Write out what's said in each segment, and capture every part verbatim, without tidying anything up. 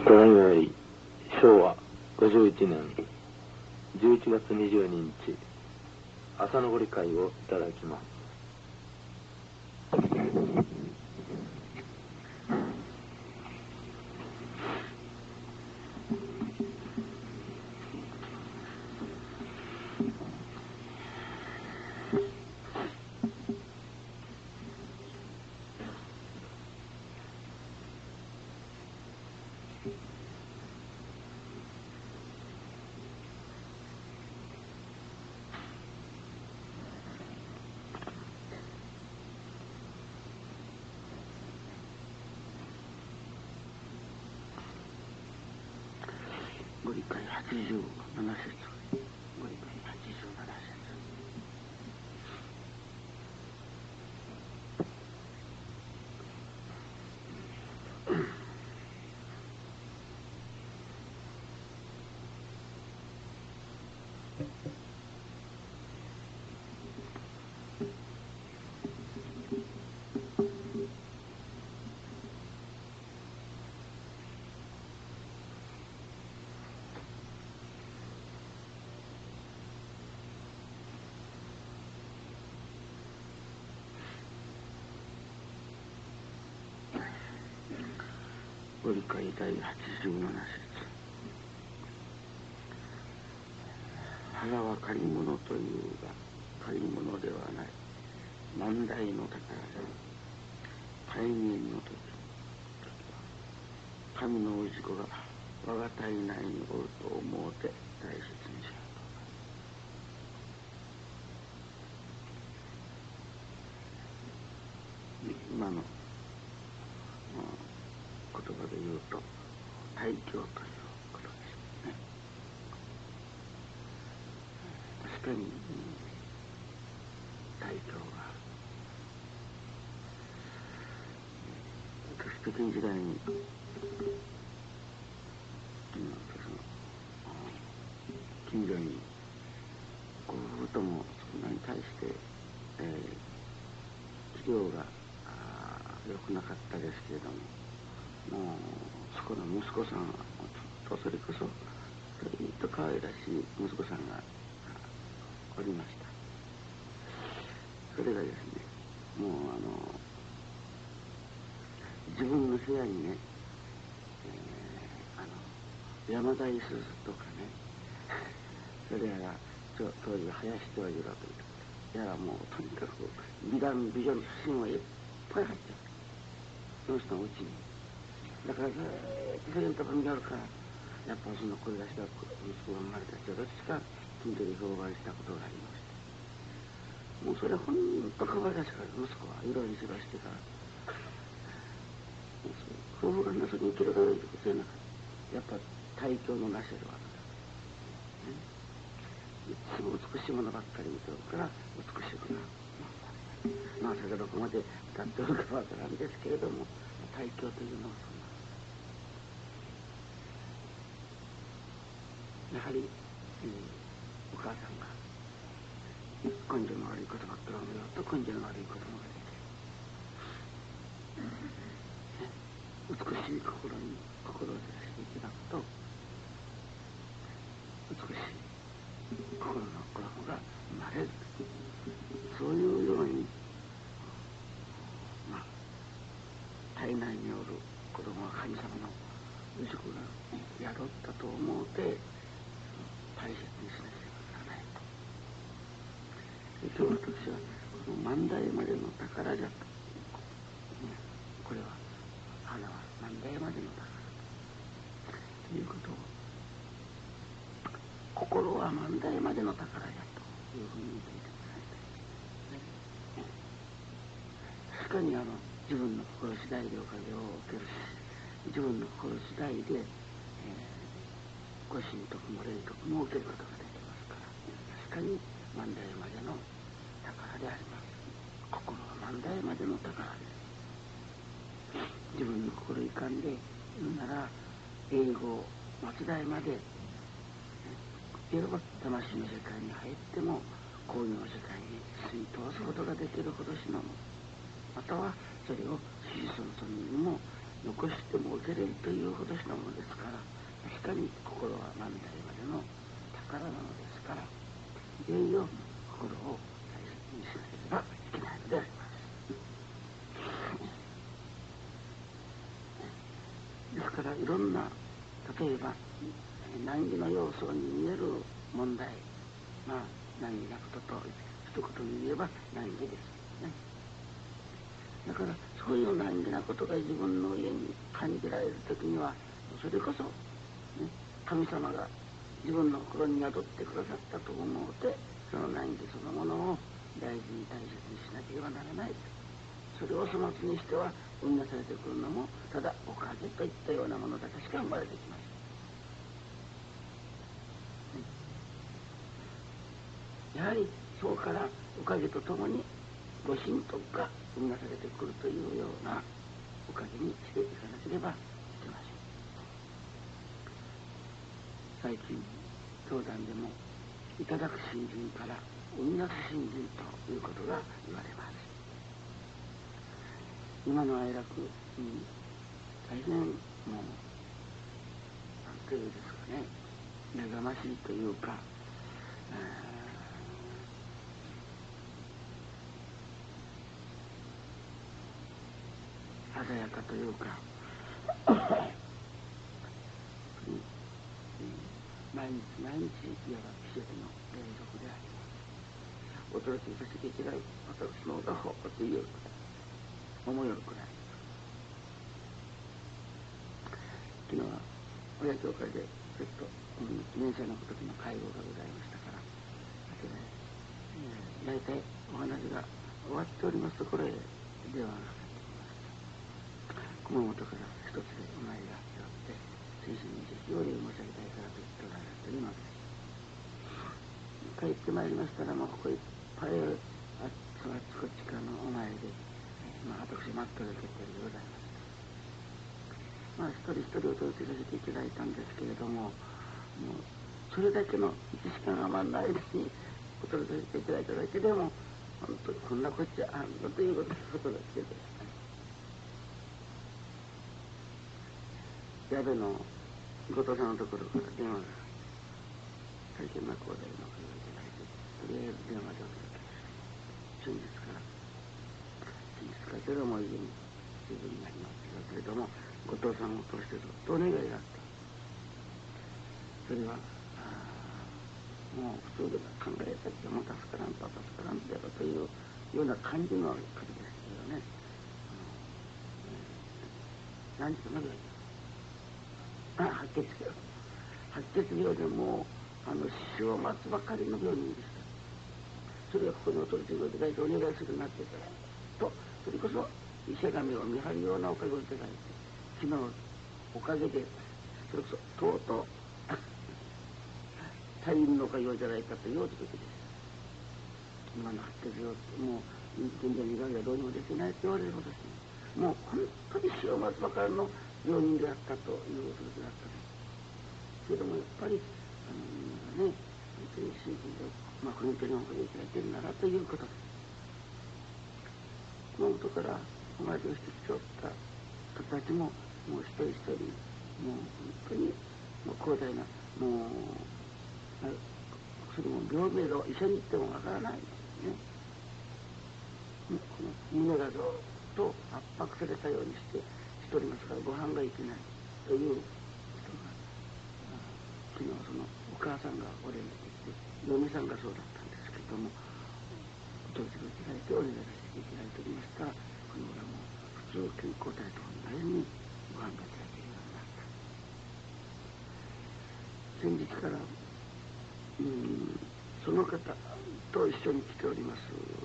ただいまより昭和ごじゅういちねんじゅういちがつにじゅうににち朝のごり会をいただきます。 ご理解はちじゅうなな節、ご理解はちじゅうなな節。ご理解第はちじゅうなな節。腹は借り物というが借り物ではない。万代の宝で大人の時、神の氏子が我が体内におると思うて大切にしようと。今の言葉で言うと大教ということですね。確かに大教が私的時代に近所にご夫婦ともそんなに対して、えー、治療が良くなかったですけれども、もうそこの息子さんはちょっとそれこそとりと可愛らしい息子さんがおりました。それがですね、もうあの自分の部屋にね、えー、あの山田五十鈴とかね、それやら当時林長次郎というやら、もうとにかく美男美女の写真はいっぱい入ってる、その人のうちに。だからずーっとそういうところにあるから、やっぱりその声出した息子が生まれた人どっちか近所で評判したことがありまして、もうそれほんと可愛らしかった。息子は色にしばしてから夫婦がなそに生きるからいいことじゃなかった。やっぱ大教のなせるわけだ、ね、いつも美しいものばっかり見てるから美しくなる。まあそれがどこまで歌っておるかわからんですけれども、大教というのはそんな、やはり、えー、お母さんが根性の悪いことばっかり見ようと根性の悪い子供が出て、ね、美しい心に心を照らしていただくと美しい心の子供が生まれる、そういうように、まあ体内におる子供は神様の氏子が宿ったと思うて大切にしなければならないと。今日私はこの万代までの宝じゃと、ね、これは花は万代までの宝ということを、心は万代までの宝じゃというふうに見ていてもらいたい、ね。確かにあの自分の心次第でおかげを受けるし、自分の心次第で、えー、ご神徳も霊徳も受けることができますから、確かに万代までの宝であります。心は万代までの宝です。自分の心いかんで言うなら、英語末代まで、ね、いわば魂の世界に入っても工業の世界に吸い通すことができるほどしのも、またはそれを子孫孫にも残しても受けれるというほどしのものですから、確かに心は万代までの宝なのですから、いよいよ心を大切にしなければいけないのであります。ですからいろんな、例えば難儀の要素に見える問題、まあ難儀なことと一言で言えば難儀ですね。だからそういう難儀なことが自分の家に感じられる時には、それこそ、ね、神様が自分の心に宿ってくださったと思うて、その難儀そのものを大事に大切にしなければならない。それを粗末にしては生み出されてくるのもただおかげといったようなものだけしか生まれてきません。やはりそうからおかげとともにご神徳が生み出されてくるというようなおかげにしていかなければいけません。最近教団でもいただく信心から生み出す信心ということが言われます。今の哀楽に大変もう何というですかね、目覚ましいというか、鮮やかというか毎日毎日いわば奇跡の連続であります。驚きとして嫌い、私のがほというくらい思いよるくらい。昨日は親教会でちょっと、うん、年生の時の会合がございましたから、後で、えー、大体お話が終わっておりますところへ電話がかかってきました。熊本から一つでお参りがあっておって、先生にぜひお礼申し上げたいからと言っておられるというのです。帰ってまいりましたら、もうここいっぱいあっちこっちからのお参りで、まあ、私待っておる決定でございます。まあ、一人一人お届けさせていただいたんですけれども、もうそれだけのいちじかん余りの間にお届けさせていただいただけでも、本当にこんなこっちゃあんのということだけで、矢部の後藤さんのところから電話が大変な講座のおかげをいただいて、とりあえず電話でお届けする。先日から先日からそれはもう以前随分になりますけれども、後藤さんを通してずっとお願いがあった。それはもう普通で考えたってもう助からんと助からんとやろというような感じのことですけどね。あの、えー、何時か長い白血病白血病でもうあの死を待つばかりの病人でした。それがここにお取り次ぎをいただいてお願いするようになってからと、それこそ医者神を見張るようなおかげをいただいて、昨日おかげでそれこそとうとう退院のおかげをいただいたという時です。今の白血病ってもう現在にががどうにもできないと言われるほどですね、もう本当に死を待つばかりの病人であったという時だったです。けどもやっぱりあのみんながね、本当に信心で、まあ、この人におかげいただいているならということです。熊本からお参りをしてきておった方たちももう一人一人もう本当にもう広大なもうそれも病名度医者に行ってもわからないですよね。この胸がずっと圧迫されたようにしてしておりますから、ご飯がいけないということが、昨日そのお母さんがお礼に出てきて、嫁さんがそうだったんですけれども、お届けをいただいてお願いさせていただいておりましたら、この裏も普通健康体と同じにご飯がいただけるようになった。先日からうんその方と一緒に来ております。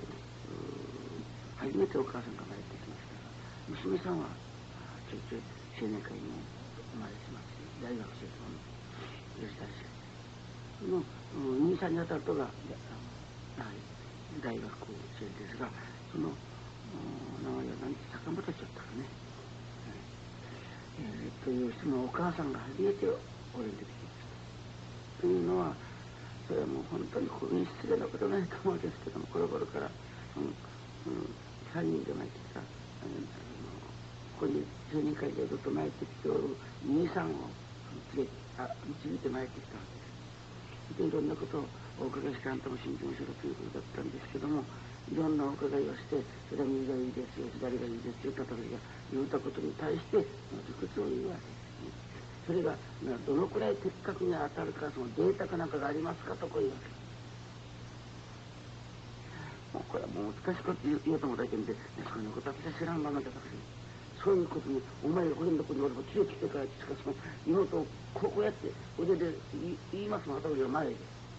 初めてお母さんが生まれてきましたが、娘さんはちょいちょい青年会にも生まれてますし、大学生の女子大生その兄さんにあたるとが大学生ですが、その名前は何て坂本ちゃったかね、えー、という人のお母さんが初めて俺に出てきました。というのはそれはもう本当にここに失礼なことないと思うんですけども、この頃から、うんうん、さんにんで参ってきたあのここに青年会でずっと参ってきておる兄さんを連れあ導いて参ってきたわけです。でいろんなことをお伺いして、あんたも信心しろということだったんですけども、いろんなお伺いをして、それは右がいいですよ、左がいいですよ、たたかが言うたことに対して理屈を言うわけですね。それがどのくらい的確に当たるか、そのデータかなんかがありますかとこういうわけです。もうこれはもう難しいこと言うと思ったけんで、そういうことは私は知らんままで、私そういうことにお前が俺のとこにおれば連れてきてから、しかしも妹をこうやって腕で言いますの頭が前で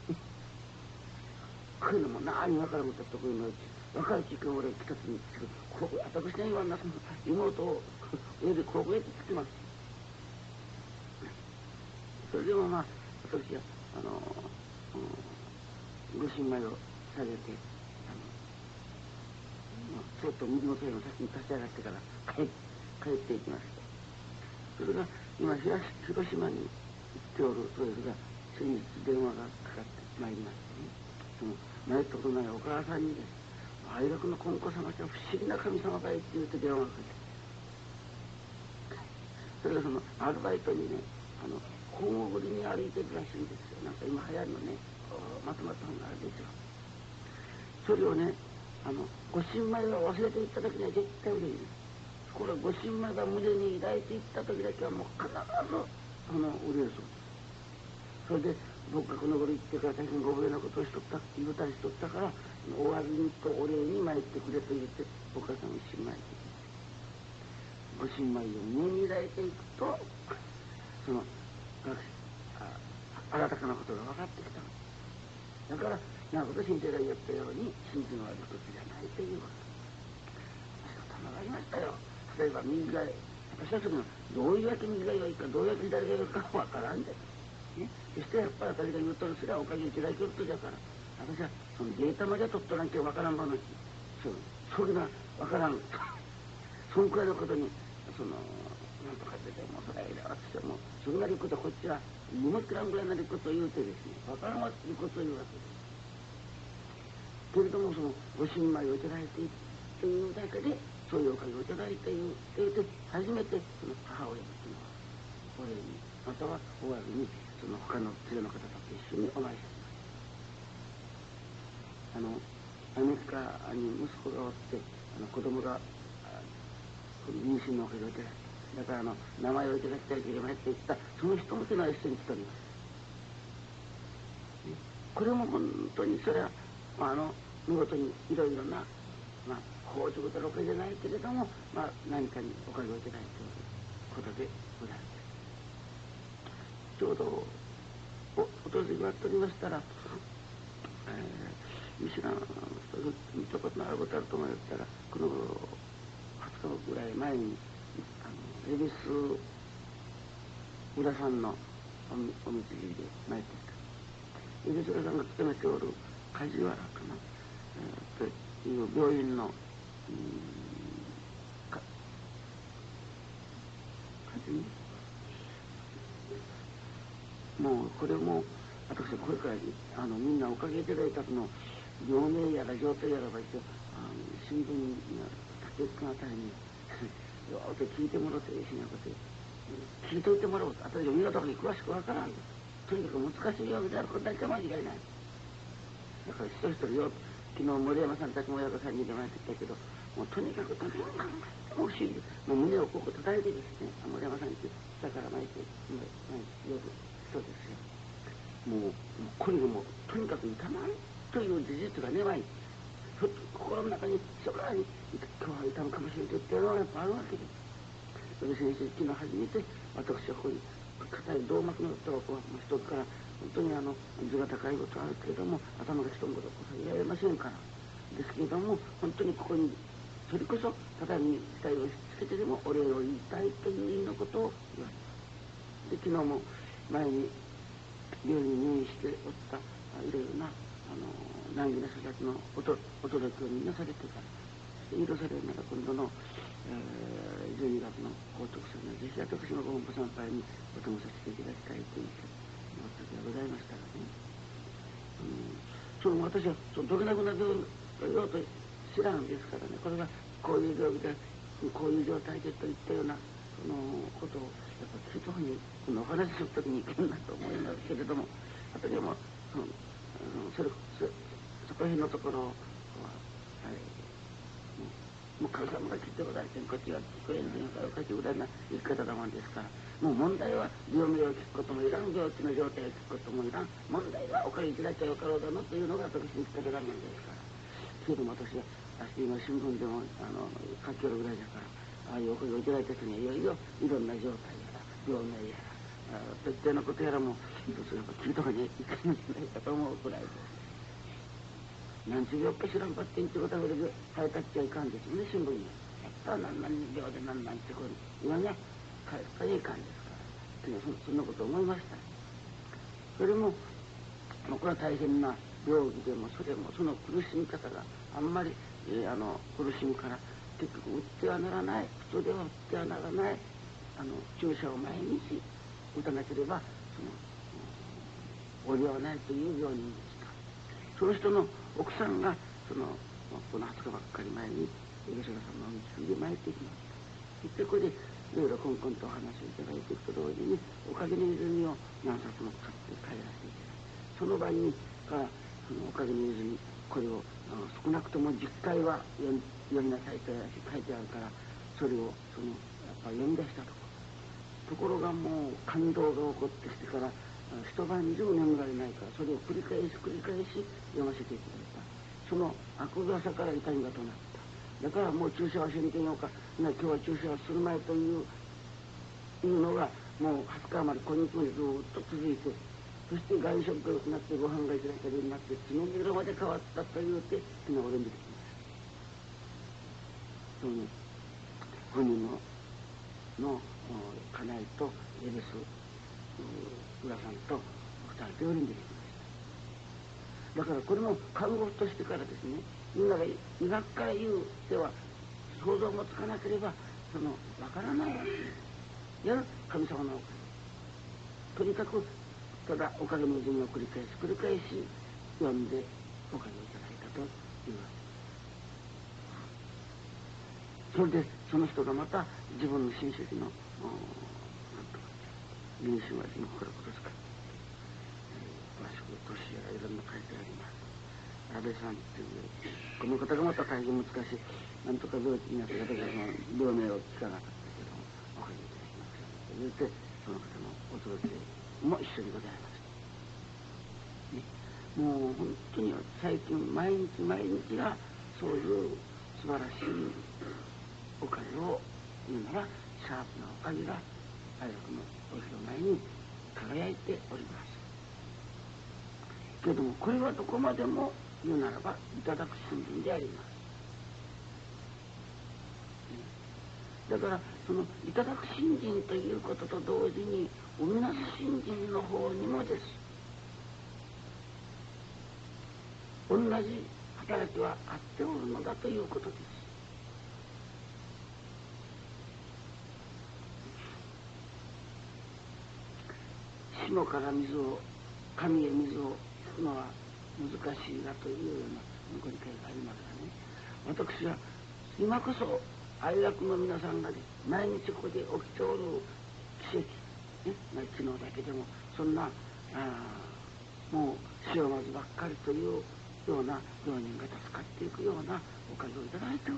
こういうのも何分からんことだとこういうの若い時間俺来た時にこう私が言わんなその妹を上でこうやってつけます。それでもまあ私はあの、うん、ご新米を下げてちょっと右の手の先に立ち上がってから帰帰っていきました。それが今広島に行っておるそうですが、先日電話がかかってまいりましてね、その参ったことないお母さんにです、愛楽の金庫様って不思議な神様かいって言って電話がかかって、それがそのアルバイトにね、あの本を売りに歩いてるらしいんですよ。なんか今流行りのねまとまった本があるでしょ。それをね、あのご新米を忘れていった時には絶対売れる。これはご新米が胸に抱いていった時だけはもう必ずあの売れるそうです。それで僕がこの頃行ってから大変ご無礼なことをしとった言うたりしとったから、お詫びとお礼に参ってくれと言ってお母さんを一緒に参ってきて、ご新米を胸に抱いていくとそのあ新たかなことが分かってきた。だからなこと先生が言ったように信心のあることじゃないというわけ。私はたまがりましたよ。例えば右が私はそのどういうわけ右が良いかどういうわけ左が良いか分からんで、ね、そしてやっぱり私が言うとるすらおかげいただけるとじゃから、私はそのデータまで取っとらんけ分からん話、そうそれが分からんそのくらいのことにそのなんとか出てもそれ以来私はもうそんな理屈こっちは荷物くらんぐらいの理屈を言うてですね、分からんわ理屈を言うわけです。けれどもそのご新米をいただいているというだけでそういうおかげをいただいているというて初めてその母親のそのお礼にまたはお詫びにその他の連れの方と一緒にお参りします。あのアメリカに息子がおってあの子供が妊娠のおかげをいただいて、だからあの名前をいただきたいければって言ったその人もというのは一緒に来ております。これも本当にそれはあの見事にいろいろなまあ法事だろうかじゃないけれども、まあ何かにおかげをいただいていることでございます。ちょうどお訪れがっておりましたら、えー、見知らん人見たことのあることあると思ったら、このはつかぐらい前にあの恵比寿浦さんのおみつじで参ってきた。恵比寿浦さんが勤めておる梶原かな、えー、という病院の、うん、か梶もうこれも私はこれからあのみんなおかげいただいたその病名やら状態やらば一応新聞に立てつがためによーって聞いてもらってしなくて聞いといてもらおうと。私が見事に詳しくわからんとにかく難しい病気であることだけは間違いない。だから一人一人よ昨日森山さんたちも親子さんに出まってきたけど、もうとにかく何を考えても不思議で、もう胸をここ叩いてですね、森山さんに下から巻いて巻いてよく人ですよ。もうこれでもとにかく痛まんという事実がねまいひょっと心の中にそらに今日は痛むかもしれんと言ってやるのがやっぱあるわけです。それで先生昨日初めて私はここに硬い動脈のとこの一つから本当にあの図が高いことあるけれども頭が一言こそ言われませんからですけれども、本当にここにそれこそ畳に額をしつけてでもお礼を言いたいという意味のことを言われた。で昨日も前に病院に入院しておったいろいろなあの難儀な人たちのおとお届けをみんなされてから許されるなら今度の、えー、じゅうにがつの高徳祭にぜひ私のご本部参拝にお供させていただきたいという思った時がございましたらね、うん、その私はそのどれなくなるようと知らんですからね、これがこういう病気でこういう状態でといったようなそのことをやっぱり聞いた方にこのお話しするときにいけんなと思いますけれども、あとでもそのそれそそこら辺のところは、はい、もう神様が聞いておられてこっちが聞こえんのかおかしいぐらいな言い方だもんですから、もう問題は病名を聞くこともいらん、病気の状態を聞くこともいらん、問題はおかげいただきゃよかろうだのというのが私の言い方だもんですから。けれども私は明日今新聞でもあの書きよるぐらいだから、ああいうおかげをいただいた人にはいよいよいろんな状態やら病名やらといったようなことやらも一つやっぱ聞いた方がいけないんじゃないかと思うくらいです。何十秒か知らんばってんちゅうことぐらいで変えたっちゃいかんですよね、新聞に。やったら何々秒で何々ってこう今ね変えたらいかんですから、昨日 そ, そんなこと思いました。それもこれは大変な病気でもそれもその苦しみ方があんまり、えー、あの苦しむから結局打ってはならない、普通では打ってはならないあの注射を毎日打たなければその折り合わないという病人でした。その人の奥さんがそのこのはつかばっかり前に吉田さんのお道で参ってきました。でこれでいろいろコンコンとお話をいただいていくと同時におかげの泉を何冊も買って帰らせていただいて、その場にからそのおかげの泉これをあの少なくともじゅっかいは読みなさいと書いてあるから、それをそのやっぱ読み出したところところがもう感動が起こってきてから一晩以上眠られないから、それを繰り返し繰り返し読ませていただいた。その悪朝から痛みがとなった。だからもう注射はしにけんようか、今日は注射はする前といういうのがもうはつかまで今日までずっと続いて、そして外食が良くなってご飯がいただけるようになって血の色まで変わったというて昨日俺に出てきました。その本人のの家内とエベス浦さんと二人で俺に出てきました。だからこれも看護婦としてからですね、みんなが医学から言うでは想像もつかなければそのわからないわけです。やる神様のおかげ、とにかくただおかげの泉を繰り返し繰り返し読んでおかげをいただいたというわけです。それでその人がまた自分の親戚の臨死町のこれことですか、詳しく年やいろんな書いてあります。安倍さんっていうこの方がまた大変難しい、なんとか病気になって私はその病名を聞かなかったけどもおかげいただきましたと言ってその方のお届けも一緒にございます、ね、もう本当に最近毎日毎日がそういう素晴らしいおかげを言うならシャープなおかげが愛楽のお広前に輝いておりますけれども、これはどこまでも言うならばいただく信心であります。だからそのいただく信心ということと同時に生みなす信心の方にもです同じ働きはあっておるのだということです。下から水を神へ水を引くのは難しいなというようなご理解がありますがね、私は今こそ愛楽の皆さんが毎日ここで起きておる奇跡、ねまあ、昨日だけでもそんなあもう塩まずばっかりというような病人が助かっていくようなおかげをいただいておる。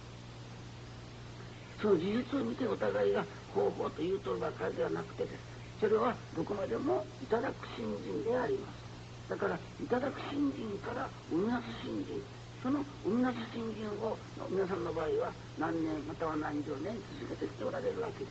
その事実を見てお互いが方法というとばかりではなくてです、それはどこまでもいただく信心であります。だからいただく信心から生み出す信心、その生み出す信心を皆さんの場合は何年または何十年続けてきておられるわけです。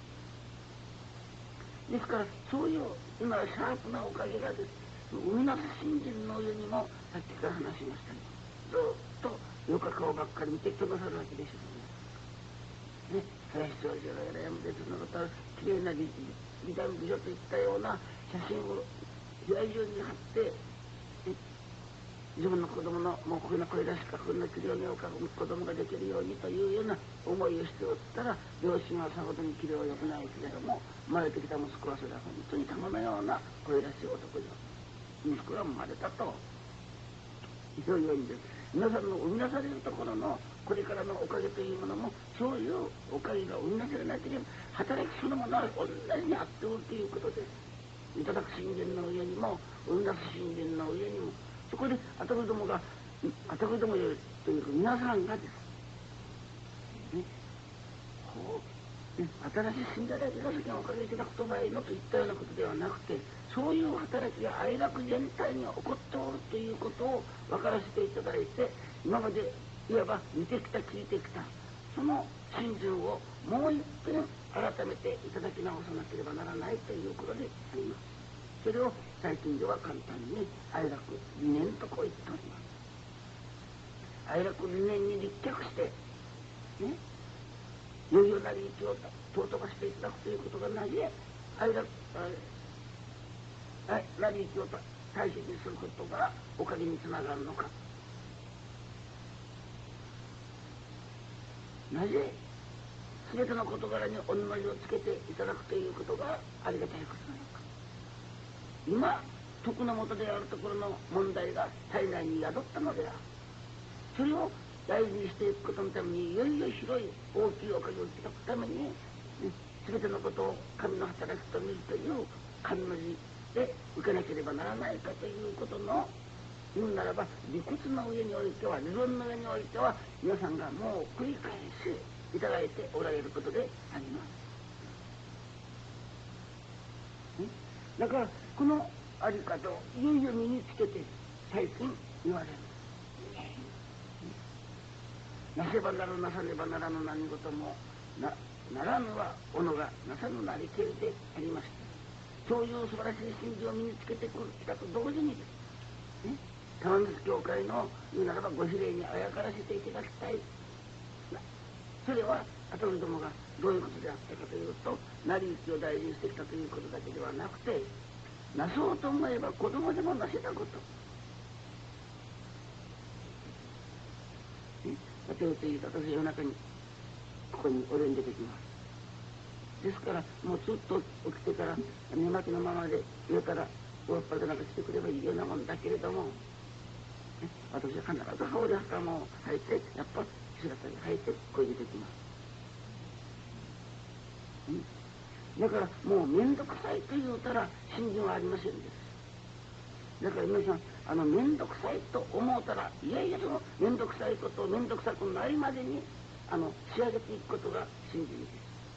ですからそういう今シャープなおかげがです生み出す信心の上にもさっきから話しましたようにずっとよか顔ばっかり見てくださるわけでしょうね。ね、林長寿がやめてそのことはきれいな美男美女といったような写真を部屋中に貼って、自分の子供のもうこんな声出しかこんな器量のようか子供ができるようにというような思いをしておったら、両親はさほどに器量良くないけれども生まれてきた息子はそれは本当に玉のような声出し男よ、息子が生まれたというようにです、皆さんの生み出されるところのこれからのおかげというものもそういうおかげが同じでなければ、働きそのものは同じにあっておるということです。いただく信玄の上にも、生み出す信玄の上にも、そこであたりどもが、あたりどもよりというか皆さんがです。ね、こう、ね、新しい信者だけが世間をおかげいただくとばいのといったようなことではなくて、そういう働きが愛楽全体に起こっておるということを分からせていただいて、今までいわば見てきた聞いてきたその信心をもう一遍改めていただき直さなければならないということであります。それを最近では簡単に愛楽理念とこう言っております。愛楽理念に立脚してね、いよいよなり道を尊ばしていただくということがなぜ愛楽なり道を大切にすることがおかげにつながるのか、なぜ全ての事柄にお祈りをつけていただくということがありがたいことなのか。今徳の下であるところの問題が体内に宿ったのである。それを大事にしていくことのためにいよいよ広い大きいおかげをいただくために、ね、全てのことを神の働きと見るという神の字で受けなければならないかということの言うならば、理屈の上においては理論の上においては皆さんがもう繰り返しいただいておられることであります。だからこのあり方をいよいよ身につけて最近言われる。なせばなるなさねばならぬ何事も な, ならぬは己がなさぬなりけりでありました。そういう素晴らしい信心を身につけてきたと同時にですね、玉水教会の言うならばご指令にあやからせていただきたい。それは後のどもがどういうことであったかというと、成り行きを大事にしてきたということだけではなくて、なそうと思えば子供でもなせたこと。例えばというと、私夜中にここにお礼に出てきます。ですからもうずっと起きてから寝巻きのままで上からおっぱでなんか来てくればいいようなもんだけれども、私は必ず羽織袴を履いて、やっぱ姿に履いてここに出てきます。だからもう面倒くさいと言うたら信心はありませんです。だから皆さん、あの面倒くさいと思うたら、いやいやその面倒くさいことを面倒くさくないまでにあの仕上げていくことが信心です。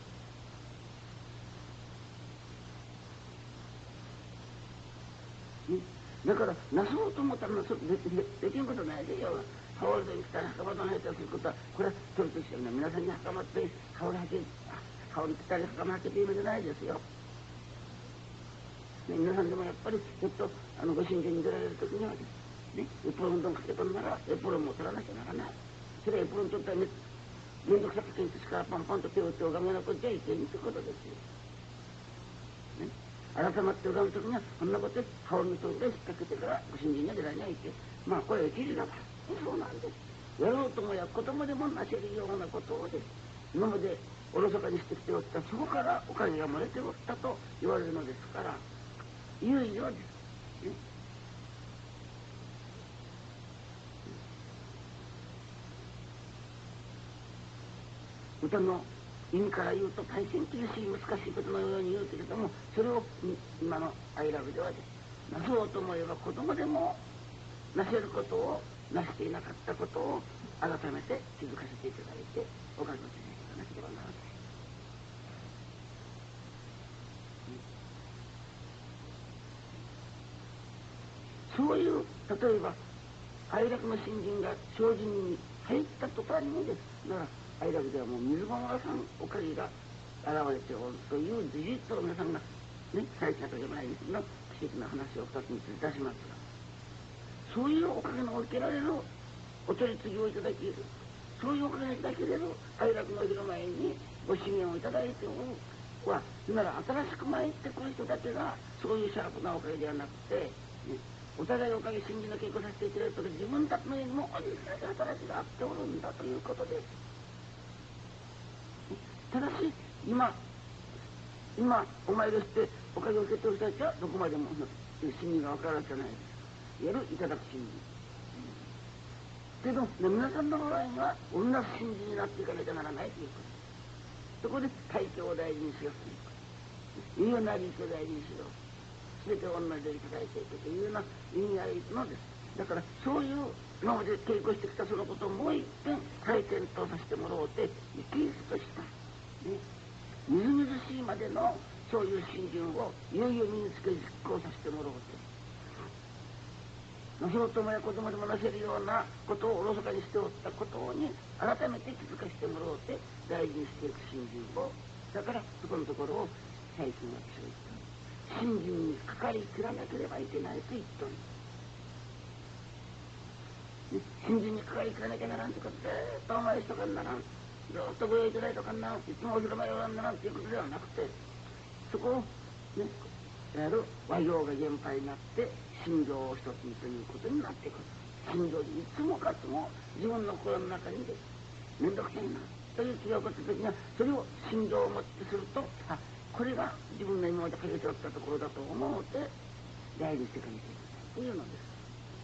ね、だからなそうと思ったらなそうでできんことないでよ。羽織で来たら袴で履いたりすることはこれは取りとしてるね。皆さんに袴って羽織はけ羽織着たり袴はけているじゃないですよ。ね、皆さんでもやっぱりちょっとあのご神経に出られる時にはですね、エプロンどんかけとんならエプロンも取らなきゃならない。それはエプロン取ったらね、面倒くさくてんですからパンパンと手を打って拝みなくちゃいけんってことですよ。ね、改まって拝む時にはこんなことで羽織のところで引っ掛けてからご神経には出られないって、まあこれは一時だから、そうなんです。やろうともや子供でもなせるようなことをです、今までおろそかにしてきておった、そこからおかげが漏れておったと言われるのですから、いよいよです、ね、歌の意味から言うと大変厳しい難しいことのように言うけれども、それを今のアイラブではです、なそうと思えば子供でもなせることをなしていなかったことを改めて気づかせていただいておかげをしていかなければならない。そういう例えば愛楽の信心が精進に入った途端にですなら、愛楽ではもう水駒さんおかげが現れておるという事実を皆さんがね、最近の前にの奇跡の話を二つにいたしますが、そういうおかげの受けられるお取り次ぎをいただき、そういうおかげがいただけれる愛楽の広前にご支援をいただいておるは、なら新しく参ってくる人だけがそういうシャープなおかげではなくて、ね、お互いおかげ信じの稽古させていただいた時、自分たちの家にも同じ働きがあっておるんだということです。ただし今今お参りをしておかげを受けておる人たちはどこまでも信心が分かるわけじゃないです。いわゆるいただく信心、 けど、ね、皆さんの場合には同じ信心になっていかなきゃならないということ。そこで大教を大事にしようということ。いうような利益を大事にしよう。すべて同じでいただいていくというような意味合いのです。だからそういう今まで稽古してきたそのことをもう一遍再検討させてもらおうて、生き生きとした、ね、みずみずしいまでのそういう信心をいよいよ身につけ実行させてもらおうて、のその友や子供でもなせるようなことをおろそかにしておったことに改めて気づかせてもらおうて、大事にしていく信心を、だからそこのところを最近私は言った信心にかかりきらなければいけないと言っております。信心にかかりきらなきゃならんとか、ずっとお前しとかんならん、ずっとご用意いただいとかんならん、いつもお広間寄らんならんということではなくて、そこをね、いわゆる和行が原配になって心情を一つにということになってくる。心情にいつもかつも自分の心の中にで面倒くさいなという気が起こった時には、それを心情をもってすると、あ、これが自分の今までかけておったところだと思うて大事にしていかなきゃいけないというのです。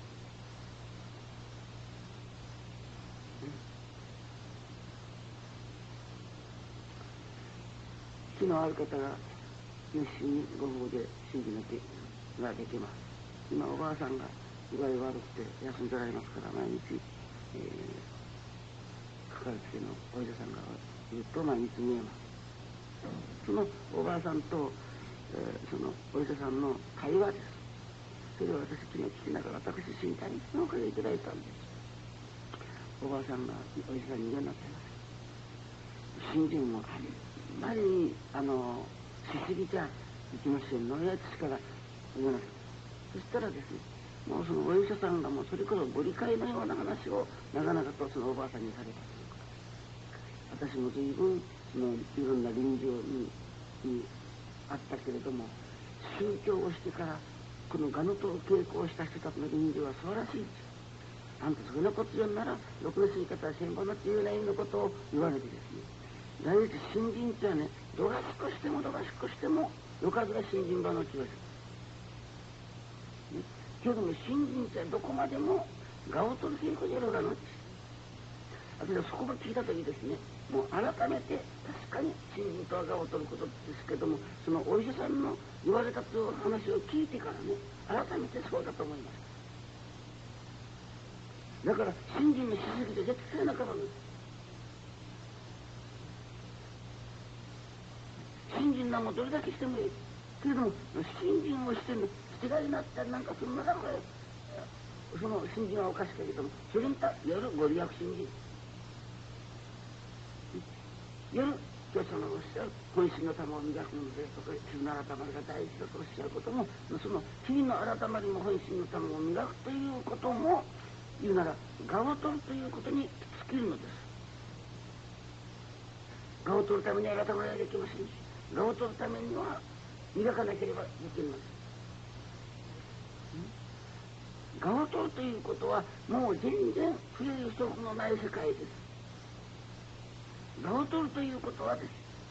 気のある方が熱心にご夫婦で信じなきができます。今おばあさんが具合悪くて休んでられますから、毎日、えー、かかりつけのお医者さんがずっと毎日見えます。そのおばあさんと、えー、そのお医者さんの会話です。それを私昨日聞きながら、私心体におかげいただいたんです。おばあさんがお医者さんに言うようになっています。信心もあんまりあのしすぎちゃいけませんのやつから言うなさい。そしたらですね、もうそのお医者さんがもうそれこそご理解のような話を長々とそのおばあさんにされたということ。私も随分そのいろんな臨場ににあったけれども、宗教をしてからこのガノと稽古をした人たちの臨場は素晴らしいです。あんたそれのこと言うならろくなすり方は千本のっていうような意味のことを言われてですね、大体新人ってはね、どがしくしてもどがしくしてもよかずが新人場の気がする。けれども新人ってどこまでも我を取る稽古じゃろうがのって、私はそこが聞いた時ですね、もう改めて確かに新人とは我を取ることですけども、そのお医者さんの言われたという話を聞いてからね、改めてそうだと思いました。だから新人のしすぎて絶対なかばんです。新人なんもどれだけしてもいいけれども、新人をしてね、捨てられなったりなんかするならこれその新人はおかしいけれども、それにた夜ご利益新人、夜教祖のおっしゃる本心の玉を磨くのでとか、傷の改まりが大事だとおっしゃることも、その傷の改まりも本心の玉を磨くということも言うなら我を取るということに尽きるのです。我を取るために改まりはできませんし、我を取るためには磨かなければできません。我を取るということはもう全然不要不足のない世界です。我を取るということはです、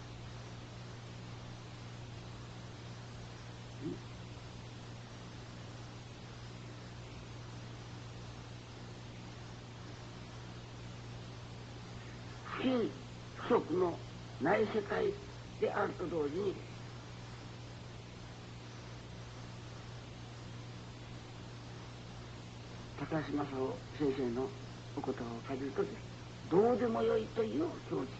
不要不足のない世界であると同時に、高島荘先生のお言葉を借りるとです、どうでもよいという境地です。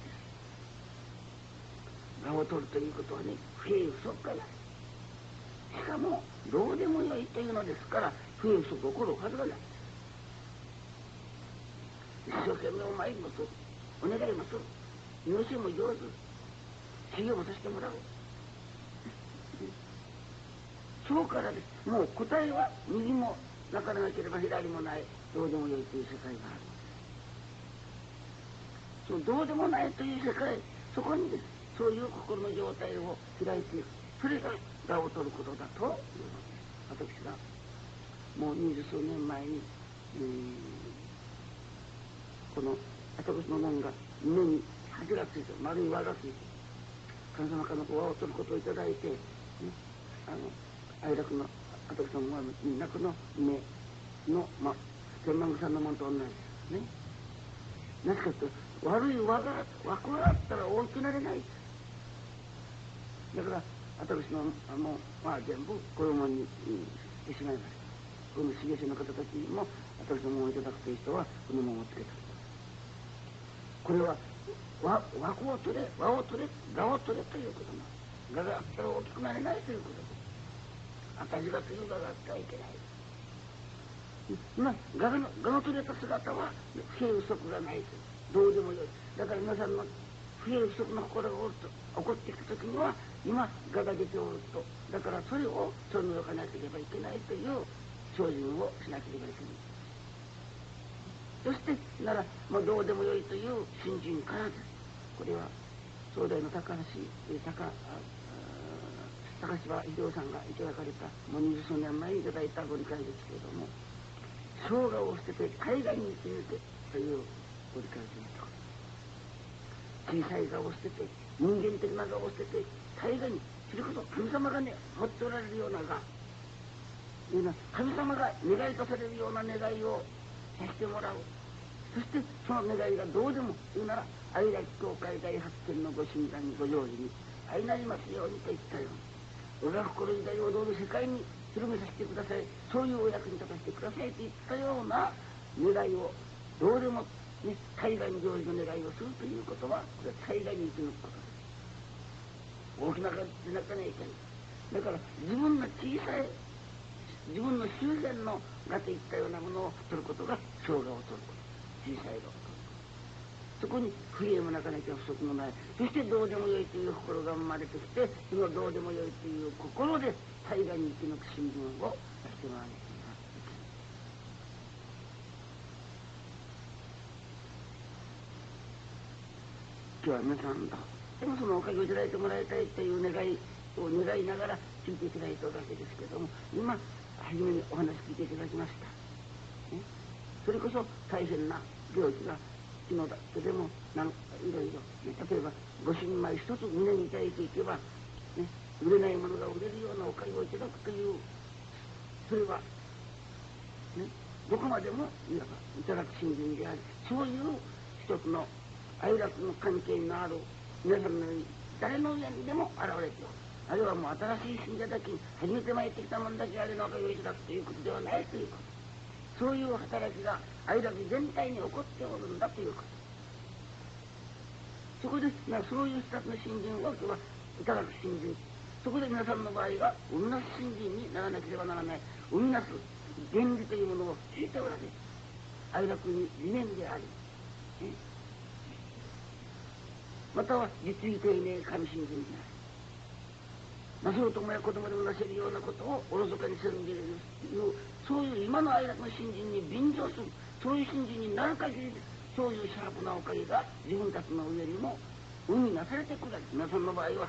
我を取るということはね、不平不足がない。しかもどうでもよいというのですから、不平不足起こるはずがない。一生懸命お参りもする、お願いもする、祈りも上手、修行もさせてもらう。そうからです。もう答えは右もなからなければ左もない、どうでもよいという世界がある。そのどうでもないという世界、そこにです、そういう心の状態を開いていく、それが我を取ることだというのです。私がもう二十数年前に、えー、この私の門が胸に恥がついて、丸い輪がついて、神様からの輪を取ることをいただいて、ね、あの哀楽の私の門はみんなこの目の、ま、天満宮さんの門と同じです。 ね。なぜかというと、悪い輪が枠があったら大きくなれない。だから私のもう、まあ、全部こういうものにしてしまいました。この茂しの方たちにも私のものをいただくという人はこのものをつけた。これは輪枠を取れ、輪を取れ、我を取れということな。我があったら大きくなれないということです。私がという我があってはいけない。まあ、我の、我の取れた姿は不平不足がないと。どうでもよい。だから皆さんの不平不足の心がおると起こってきた時には今我が出ておると。だからそれを取り除かなければいけないという精進をしなければいけない。そしてならもうどうでもよいという信心からです。これは総大の高橋高高柴秀夫さんがいただかれたもう二十数年前にいただいたご理解ですけれども、生涯を捨てて海外に生き抜けというご理解であった。小さい我を捨てて人間的な我を捨てて海外に、それこそ神様がね持っておられるような我、いうのは神様が願いとされるような願いをさせてもらう。そしてその願いがどうでも言うなら愛楽教会大発見のご神願にご成就に相なりますようにと言ったように、我が心時代をどうぞ世界に広めさせてください、そういうお役に立たせてくださいと言ったような願いをどうでも、ね、海外に成就の願いをするということは、これは海外に生き抜くことです。大きな感じでなかなきゃいけない。だから自分の小さい自分の修繕の我といったようなものを取ることが生涯を取ること、小さい我を取ること、そこに不平もなかなきゃ不足もない。そしてどうでもよいという心が生まれてきて、そのどうでもよいという心で大河に生き抜く新聞を出してもらわなきゃいけない。今日は皆さんとでもそのおかげをいただいてもらいたいという願いを願いながら聞いていただいたわけですけども、今初めにお話聞いていただきました、ね、それこそ大変な病気が昨日だけでもなんかいろいろ、ね、例えばご新米一つ胸に抱いていけば、ね、売れないものが売れるようなおかげをいただくという、それは、ね、どこまでもいわばいただく信心であり、そういう一つの愛楽の関係のある皆さんのように誰の上にでも現れておる。あるいはもう新しい信者だけ初めて参ってきた者だけあれのおかげをいただくということではないということ、そういう働きが愛楽全体に起こっておるんだということ、そこでそういう人たちの信心を今日はいただく信心、そこで皆さんの場合は生みなす信心にならなければならない、生みなす原理というものを知っておられる愛楽に理念であり、または実利丁寧神信心である。なそうともや子供でもなせるようなことをおろそかにせんでいるという、そういう今の愛楽の信心に便乗する、そういう信心になる限り、そういうシャープなおかげが自分たちの上にも生みなされてくる。皆さんの場合は、ね、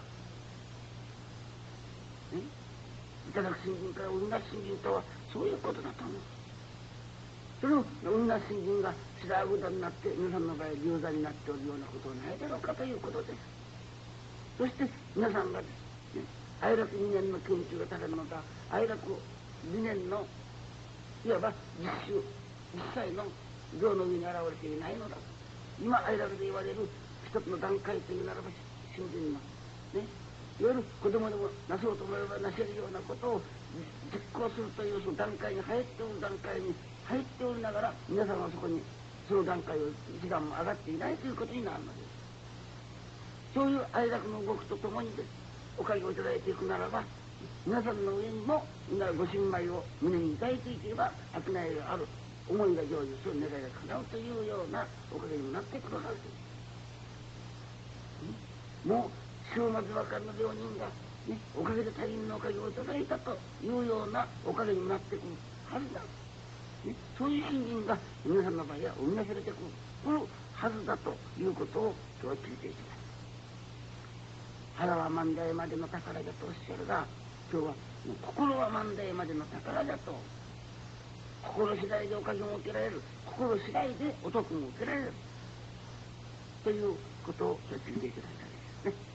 いただく信心から生み出す信心とはそういうことだと思う。それを生み出す信心が白魚になって皆さんの場合流座になっておるようなことはないだろうかということです。そして皆さんがですね、愛楽理念の研究がされるのだ、愛楽理念のいわば実習実際の行の上に現れていないのだ。今愛楽で言われる一つの段階というならば信心のね、いわゆる子供でもなそうと思えばなせるようなことを実行するというその段階に入っておる段階に入っておりながら、皆さんはそこにその段階を一段も上がっていないということになるのです。そういう愛楽の動きとともにですおかげをいただいていくならば、皆さんの上にもご新米を胸に抱いていけば悪内がある、思いが成就する、願いが叶うというようなおかげにもなってくるはずです。もう終末ばかりの病人が、ね、おかげで他人のおかげをいただいたというようなおかげにもなってくるはずだ、ね、そういう信心が皆さんの場合は生み出されてくるはずだということを今日は聞いていきます。腹は万代までの宝だとおっしゃるが、今日は心は万代までの宝だと、心次第でおかげも受けられる、心次第でお得も受けられるということを聞いていただきたいですね。